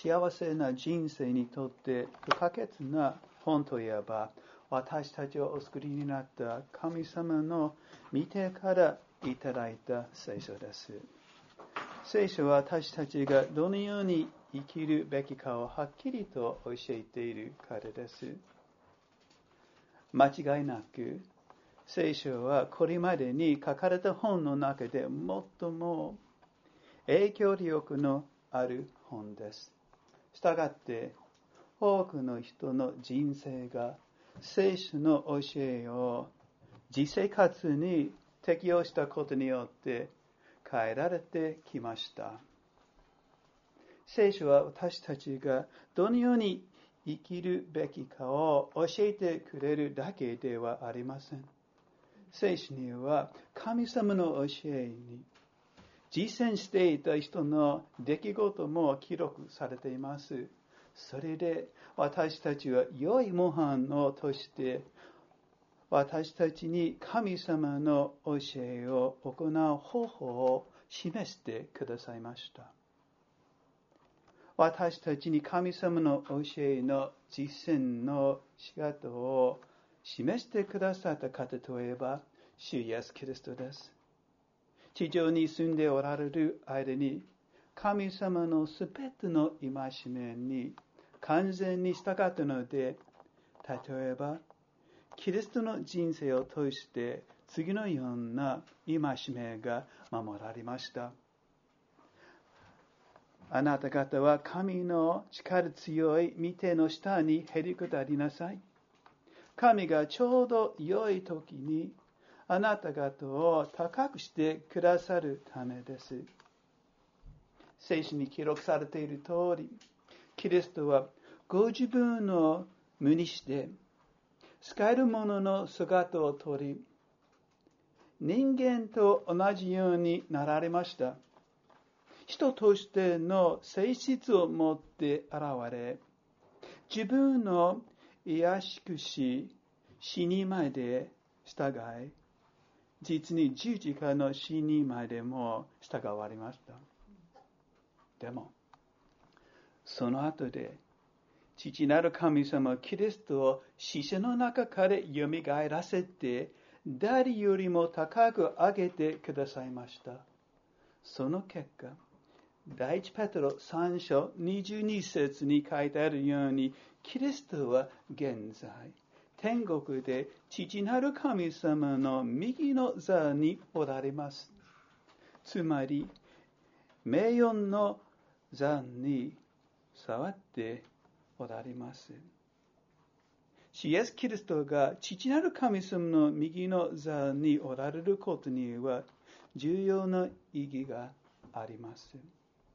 幸せな人生にとって不可欠な本といえば、私たちをお作りになった神様の御手からいただいた聖書です。聖書は私たちがどのように生きるべきかをはっきりと教えているからです。間違いなく、聖書はこれまでに書かれた本の中で最も影響力のある本です。したがって、多くの人の人生が聖書の教えを実生活に適用したことによって変えられてきました。聖書は私たちがどのように生きるべきかを教えてくれるだけではありません。聖書には神様の教えに実践していた人の出来事も記録されています。それで私たちは良い模範をとして私たちに神様の教えを行う方法を示してくださいました。私たちに神様の教えの実践の仕方を示してくださった方といえば、主イエス・キリストです。地上に住んでおられる間に、神様のすべての戒めに完全に従ったので、例えば、キリストの人生を通して次のような戒めが守られました。あなた方は神の力強い御手の下にへりくだりなさい。神がちょうど良い時にあなた方を高くしてくださるためです。聖書に記録されている通り、キリストはご自分の無にして使える者の姿をとり、人間と同じようになられました。人としての性質を持って現れ、自分の卑しくし、死にまで従い、実に十字架の死にまでも従われました。でも、その後で、父なる神様キリストを死者の中からよみがえらせて、誰よりも高く上げてくださいました。その結果、第一ペテロ3章22節に書いてあるように、キリストは現在、天国で父なる神様の右の座におられます。つまり、名誉の座に座っておられます。主イエスキリストが父なる神様の右の座におられることには重要な意義があります。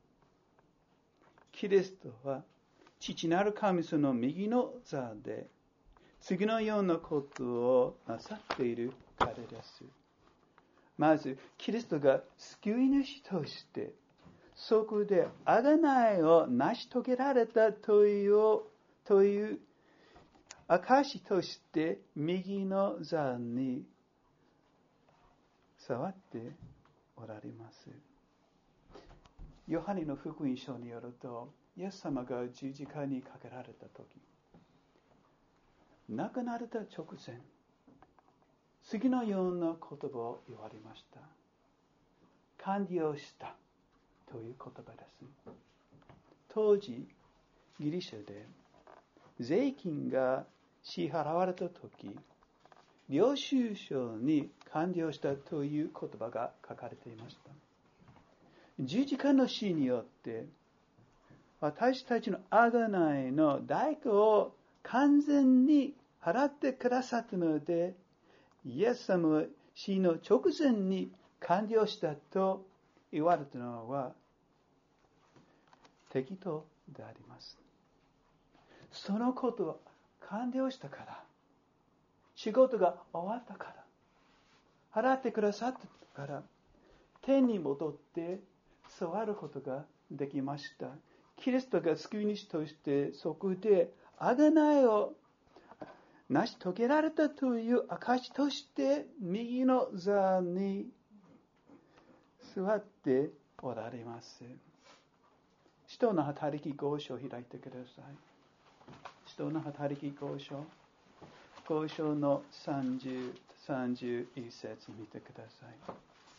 キリストは父なる神様の右の座で次のようなことをなさっているからです。まず、キリストが救い主としてそこで贖いを成し遂げられたという証として右の座に座っておられます。ヨハネの福音書によると、イエス様が十字架にかけられたとき、亡くなられた直前、次のような言葉を言われました。完了したという言葉です。当時、ギリシャで税金が支払われたとき、領収書に完了したという言葉が書かれていました。十字架の死によって私たちの贖いの代価を完全に払ってくださったので、イエス様は死の直前に完了したと言われたのは適当であります。そのことは完了したから、仕事が終わったから、払ってくださったから、天に戻って座ることができました。キリストが救い主としてそこで贖いを成し遂げられたという証として右の座に座っておられます。 使徒の働き5章を開いてください。使徒の働き5章。5章の30、31節見てください。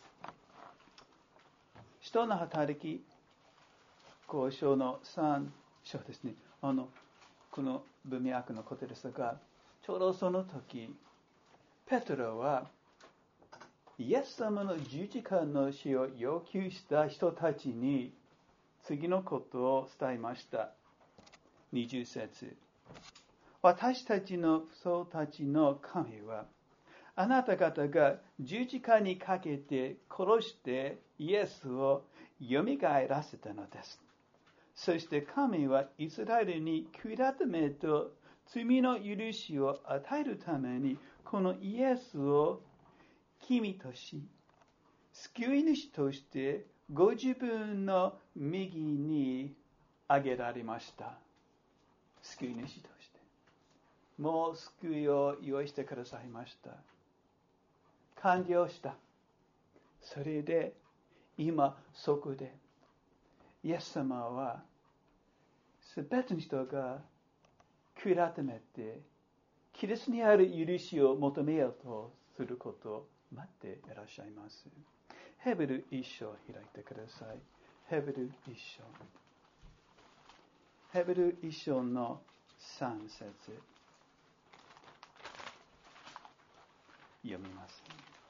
使徒の働き5章の3章ですね。この文脈のことですが、ちょうどその時、ペトロはイエス様の十字架の死を要求した人たちに次のことを伝えました。20節。私たちの父たちの神は、あなた方が十字架にかけて殺してイエスを蘇らせたのです。そして神はイスラエルに悔い改めと罪の許しを与えるために、このイエスを君とし、救い主としてご自分の右に挙げられました。救い主として。もう救いを用意してくださいました。完了した。それで、今そこで、イエス様は、すべての人が悔い改めて、キリストにある許しを求めようとすることを待っていらっしゃいます。ヘブル1章を開いてください。ヘブル1章。ヘブル1章の3節読みます。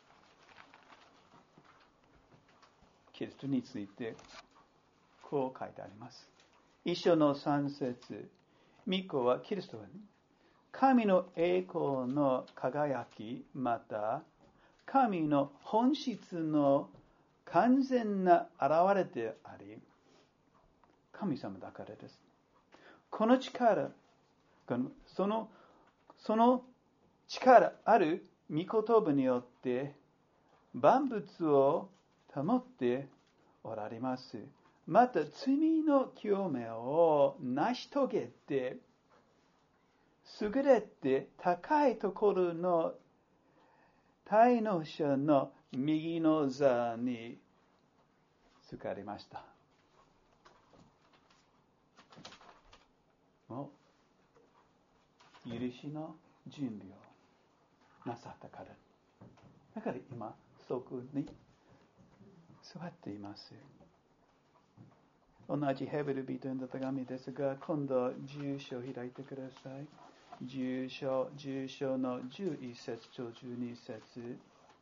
キリストについてこう書いてあります。1章の3節。御子はキリストは、神の栄光の輝き、また神の本質の完全な現れであり、神様だからです。この力、その力ある御言葉によって万物を保っておられます。また罪の清めを成し遂げて、優れて高いところの滞納者の右の座に就かれました。もう許しの準備をなさったから。だから今そこに座っています。同じヘブル人への手紙ですが、今度10章開いてください。10章の11節と12節。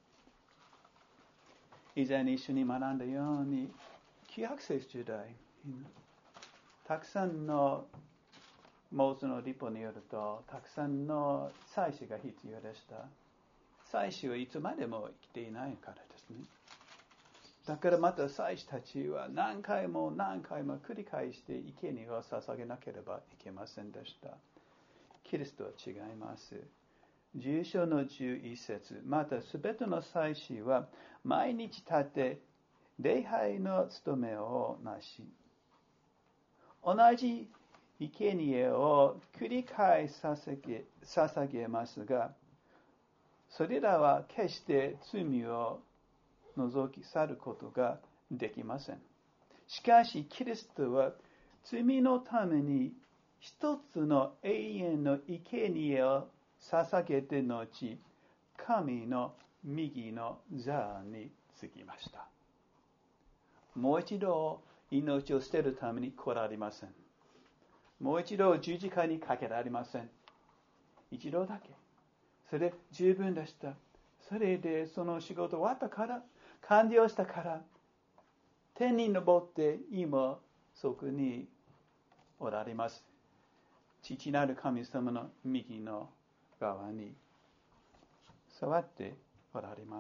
以前に一緒に学んだように、旧約聖書時代、たくさんのモーセの律法によると、たくさんの祭司が必要でした。祭司はいつまでも生きていないからですね。だからまた祭司たちは何回も繰り返して生贄を捧げなければいけませんでした。キリストは違います。10章の11節。またすべての祭司は毎日立って礼拝の務めをなし、同じ生贄を繰り返し捧げますが、それらは決して罪を除き去ることができません。しかし、キリストは罪のために一つの永遠の生贄を捧げて後、神の右の座につきました。もう一度命を捨てるために来られません。もう一度十字架にかけられません。一度だけ。それ十分でした。それでその仕事終わったから、完了したから、天に昇って今そこにおられます。父なる神様の右の側に座っておられます。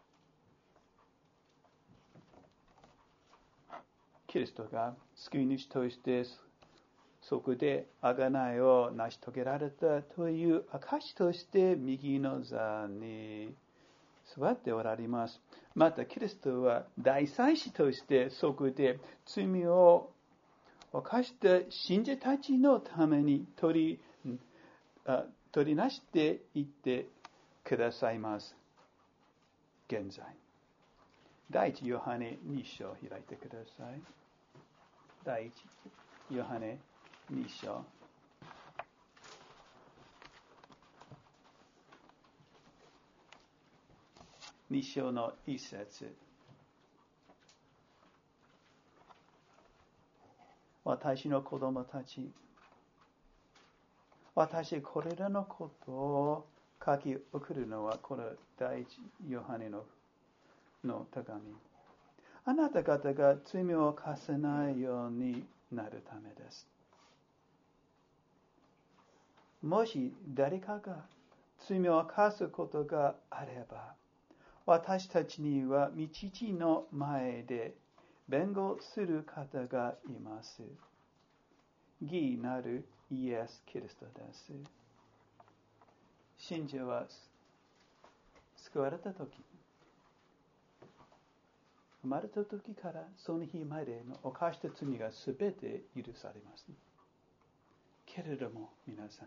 キリストが救い主としてそこで贖いを成し遂げられたという証として右の座に座っておられます。またキリストは大祭司としてそこで罪を犯した信者たちのために取りなしていってくださいます。現在。第一ヨハネ2章を開いてください。 第一ヨハネ2章。2章の1節。私の子供たち、私これらのことを書き送るのはこの第一ヨハネの手紙。あなた方が罪を犯さないようになるためです。もし誰かが罪を犯すことがあれば、私たちには御父の前で弁護する方がいます。義なるイエス・キリストです。信者は救われたとき、生まれたときからその日までの犯した罪がすべて許されます。けれども皆さん、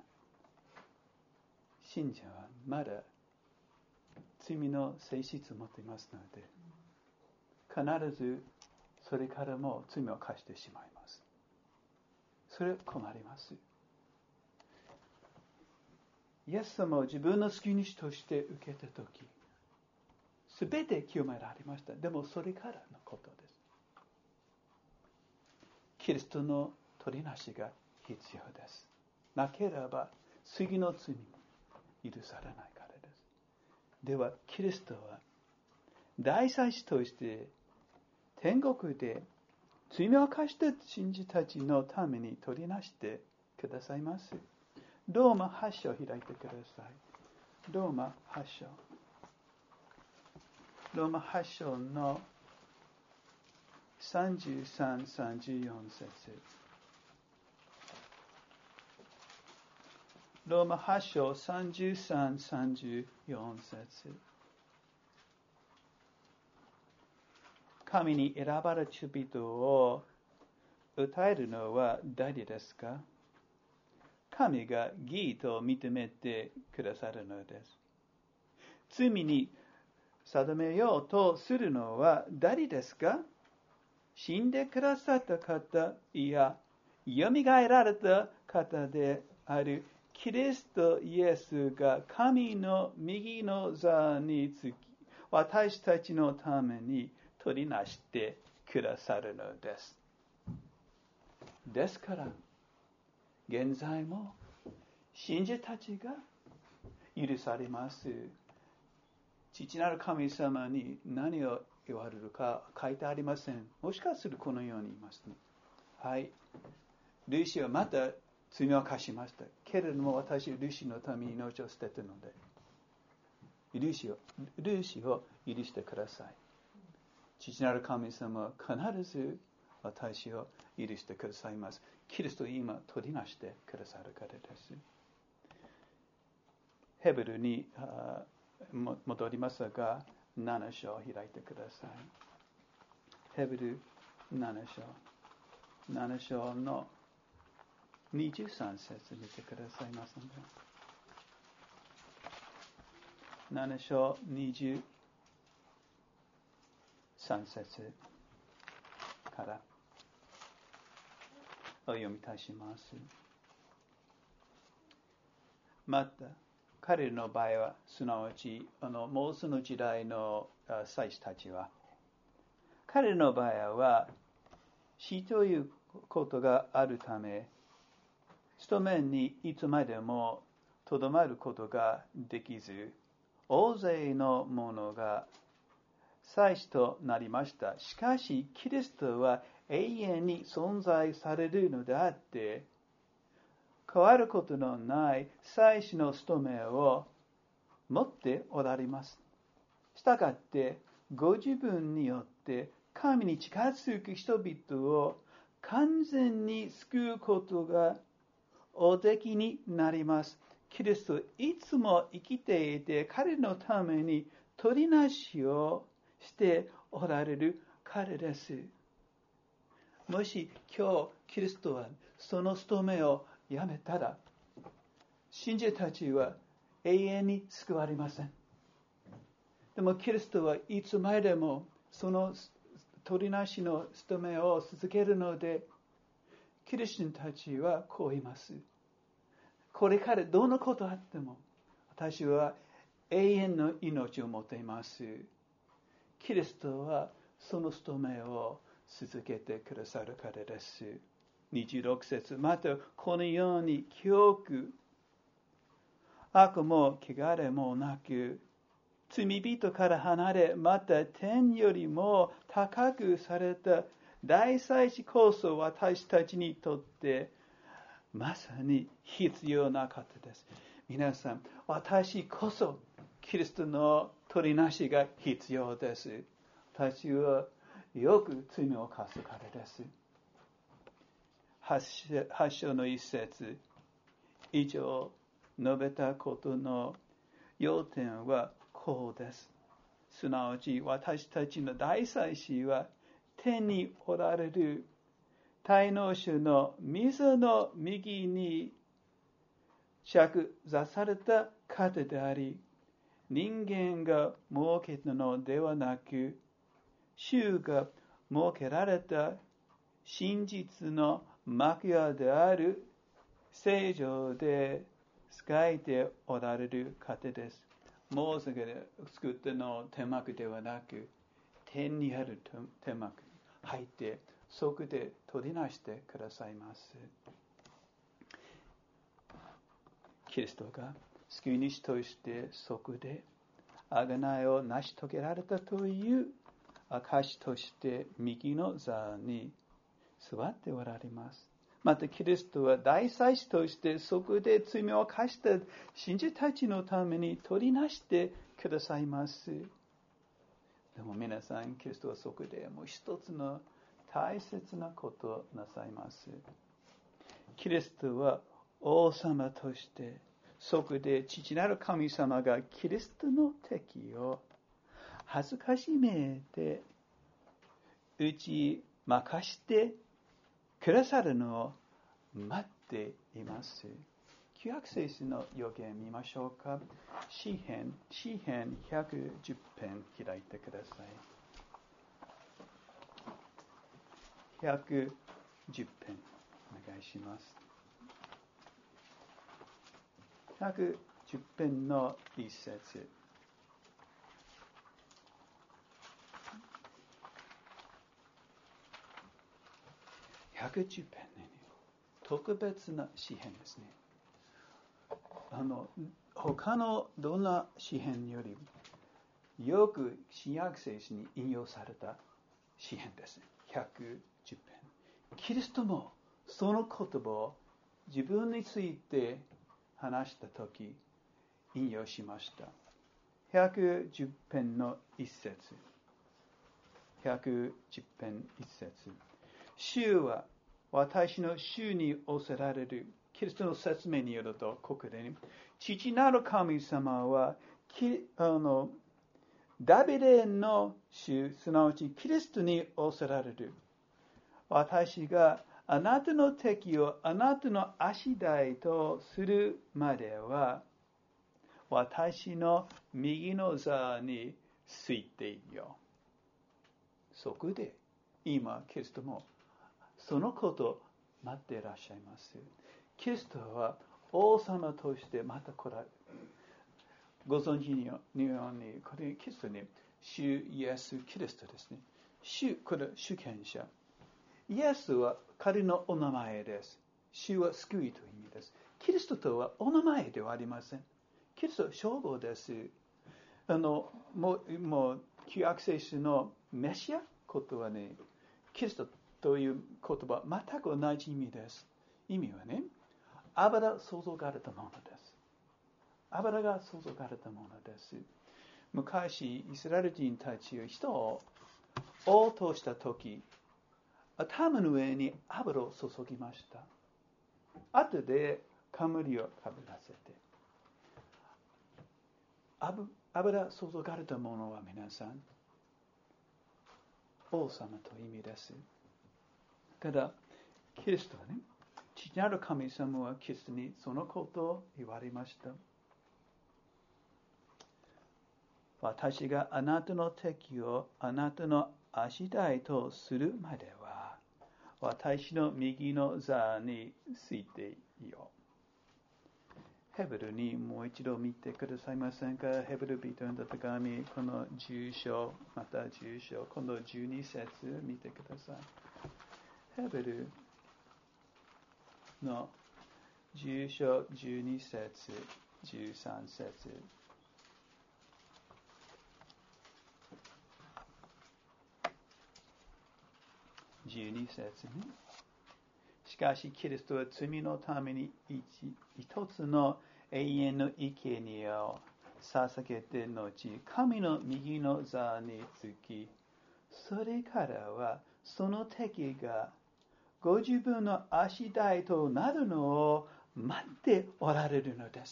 信者はまだ罪の性質を持っていますので、必ずそれからも罪を犯してしまいます。それは困ります。イエス様を自分の救い主として受けたとき、すべて清められました。でもそれからのことです。キリストの取りなしが必要です。なければ次の罪も許されないからです。ではキリストは大祭司として天国で罪を犯した信者たちのために取りなしてくださいます。ローマ8章開いてください。ローマ8章。ローマ8章の33、34節。ローマ8章33、34節。神に選ばれた人を訴えるのは誰ですか？神が義と認めてくださるのです。罪に定めようとするのは誰ですか？死んでくださった方、いや、蘇られた方であるキリストイエスが神の右の座につき、私たちのために取りなしてくださるのです。ですから、現在も信者たちが許されます。父なる神様に何を言われるか書いてありません。もしかするとこのように言いますね。はい。ルーシーはまた罪を犯しました。けれども私はルーシーのために命を捨てたので、ルーシーを許してください。父なる神様は必ず私を許してくださいます。キリストを今取りなしてくださるからです。ヘブルに戻りますが、7章を開いてください。ヘブル7章の23節見てくださいますので。7章23節からお読みいたします。また、彼の場合は、すなわち、モーセの時代の祭司たちは、彼の場合は、死ということがあるため、務めにいつまでもとどまることができず、大勢の者が祭司となりました。しかし、キリストは永遠に存在されるのであって、変わることのない祭司の務めを持っておられます。したがって、ご自分によって神に近づく人々を完全に救うことがおできになります。キリストいつも生きていて、彼のために取りなしをしておられる彼です。もし今日キリストはその務めをやめたら、信者たちは永遠に救われません。でもキリストはいつまでもその取りなしの務めを続けるので、 キリストたちはこう言います。これからどんなことあっても、私は永遠の命を持っています。キリストはその務めを続けてくださるからです。26節、またこのように清く、悪も汚れもなく、罪人から離れ、また天よりも高くされた大祭司こそ私たちにとってまさに必要な方です。皆さん、私こそキリストの取りなしが必要です。私はよく罪を犯すからです。8章の1節以上述べたことの要点はこうです。すなわち私たちの大祭司は天におられる大能主の御の右に着座された方であり、人間が設けたのではなく、主が設けられた真実の幕屋である聖女で仕えておられる方です。モーセが作ったの天幕ではなく、天にある天幕に入って、そこで取りなしてくださいます。キリストが救い主としてそこで贖いを成し遂げられたという証として右の座に座っておられます。またキリストは大祭司としてそこで罪を犯した信者たちのために取りなしてくださいます。でも皆さん、キリストはそこでもう一つの大切なことをなさいます。キリストは王様としてそこで父なる神様がキリストの敵を恥ずかしめて打ち負かしてくださるのを待っています。旧約聖書の予言見ましょうか。詩編110編開いてください。110編お願いします。110編の一節。110編ね、特別な詩編ですね。他のどんな詩編よりよく新約聖書に引用された詩編です。110編。キリストもその言葉を自分について話したとき引用しました。110編の一節。110編一節。主は私の主に仰せられる。キリストの説明によると、ここで、父なる神様はダビデの主、すなわちキリストに仰せられる。私があなたの敵をあなたの足台とするまでは、私の右の座についているよ。そこで、今、キリストもそのことを待っていらっしゃいます。キリストは王様としてまた来られる。ご存知のように、これキリストね、主イエス・キリストですね。これ主権者。イエスは彼のお名前です。主は救いという意味です。キリストとはお名前ではありません。キリストは称号です。もう旧約聖書のメシアことはね、キリストという言葉全く同じ意味です。意味はね、油注がれたものです。油が注がれたものです。昔、イスラエル人たちは人を応答したとき、頭の上に油を注ぎました。後で冠をかぶらせて。油注がれたものは皆さん、王様という意味です。ただ、キリストはね、父なる神様はキリストにそのことを言われました。私があなたの敵をあなたの足台とするまでは、 私の右の座についていよう。ヘブルにもう一度見てくださいませんか。ヘブル人への手紙、この10章、また10章、今度12節見てください。ヘブルの10章、12節、13節。12節に、しかしキリストは罪のために一つの永遠の生贄を捧げて後、神の右の座につき、それからはその敵がご自分の足台となるのを待っておられるのです。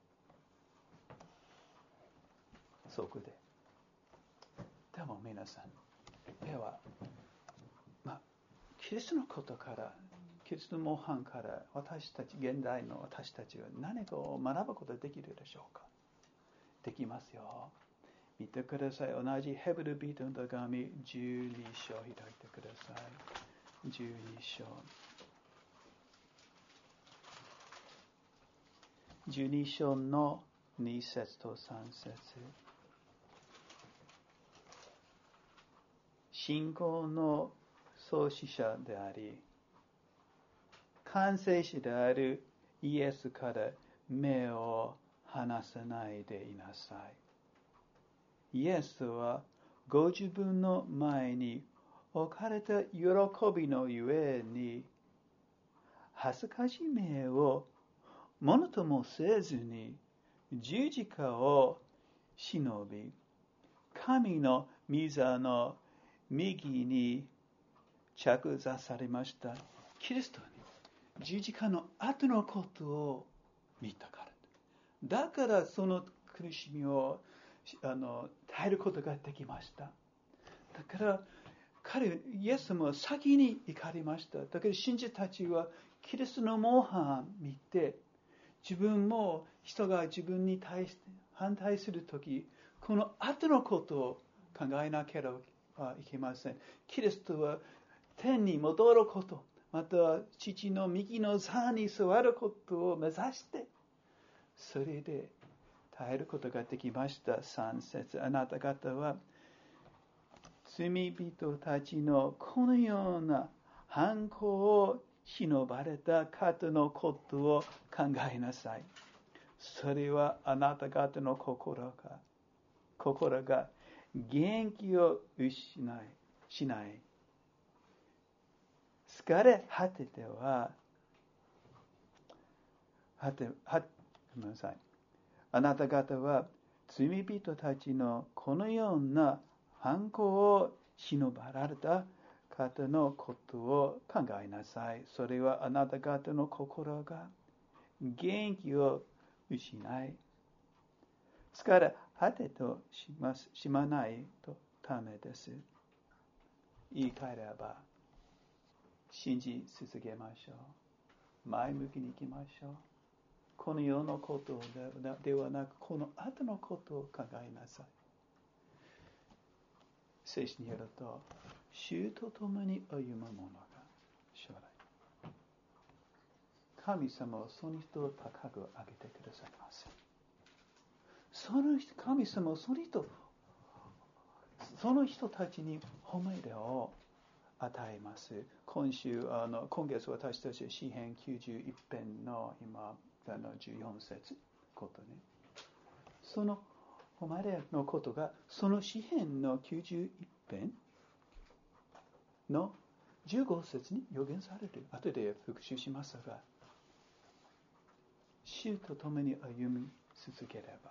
そこで。でも皆さん、では、キリストのことから、キリストの模範から私たち、現代の私たちは何かを学ぶことができるでしょうか。できますよ。見てください。同じヘブル人の手紙12章開いてください。12章。12章の2節と3節。信仰の創始者であり、完成者であるイエスから目を離さないでいなさい。イエスはご自分の前に置かれた喜びのゆえに、恥ずかしめをものともせずに十字架を忍び、神の御座の右に着座されました。キリストに十字架の後のことを見たから。だからその苦しみを耐えることができました。だからイエスも先に怒りました。だから信者たちはキリストの模範を見て、自分も人が自分に対して反対するとき、この後のことを考えなければいけません。キリストは天に戻ること、また父の右の座に座ることを目指して、それで耐えることができました。3節。あなた方は罪人たちのこのような犯行を忍ばれた方のことを考えなさい。それはあなた方の心が元気をしない。疲れ果てては、ごめんなさい。あなた方は罪人たちのこのような犯行を忍ばれた方のことを考えなさい。それはあなた方の心が元気を失い、疲れ果てとしまないためです。言い換えれば、信じ続けましょう。前向きに行きましょう。この世のことではなく、この後のことを考えなさい。聖書によると、主と共に歩む者が将来、神様はその人を高く上げてくださいます。神様はその人たちに褒めを与えます。今月私たちは詩編91編の今14節ことね。その誉れのことがその詩編の91編の15節に予言される。後で復習しますが、主と共に歩み続ければ、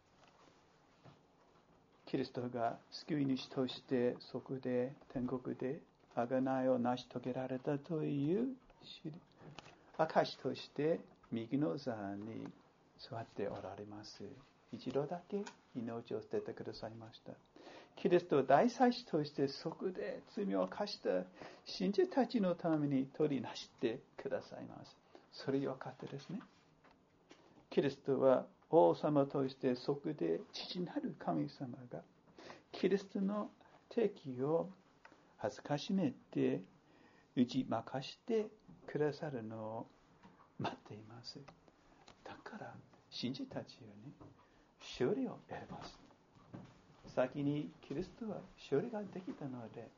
キリストが救い主としてそこで天国で贖いを成し遂げられたという証として右の座に座っておられます。一度だけ命を捨ててくださいました。キリストは大祭司としてそこで罪を犯した信者たちのために取りなしてくださいます。それよかったですね。キリストは王様としてそこで父なる神様がキリストの敵を恥ずかしめて打ち負かしてくださるのを待っています。だから信じたちよね、勝利を得ます。先にキリストは勝利ができたので、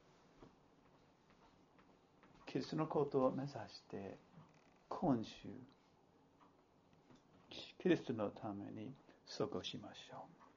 キリストのことを目指して今週キリストのために過ごしましょう。